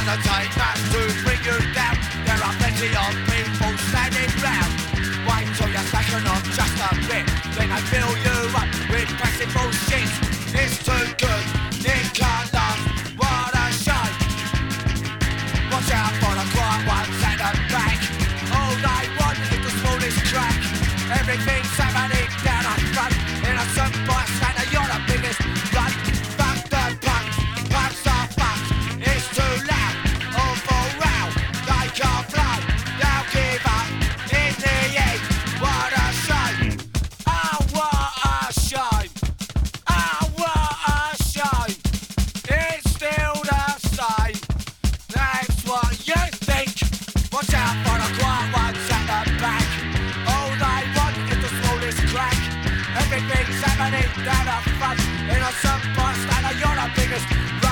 entertainment to bring you down. There are plenty of people standing round. Wait till you're stacking on just a bit, then they fill you up with passive bullshit. It's too good, it can't last, what a shame. Watch out for the quiet ones at the back. All they want is the smallest crack. Everything's happening down the front. Innocent bystander, you're the biggest run. Fuck the punks, punks are fucked. It's too loud, awful row. They can't flow, they'll give up in the end. What a shame, oh what a shame, oh what a shame. It's still the same, that's what you think. Watch out for the quiet ones at the back. All they want is the smallest crack. Everything's happening down the front. Innocent bystander, you're the biggest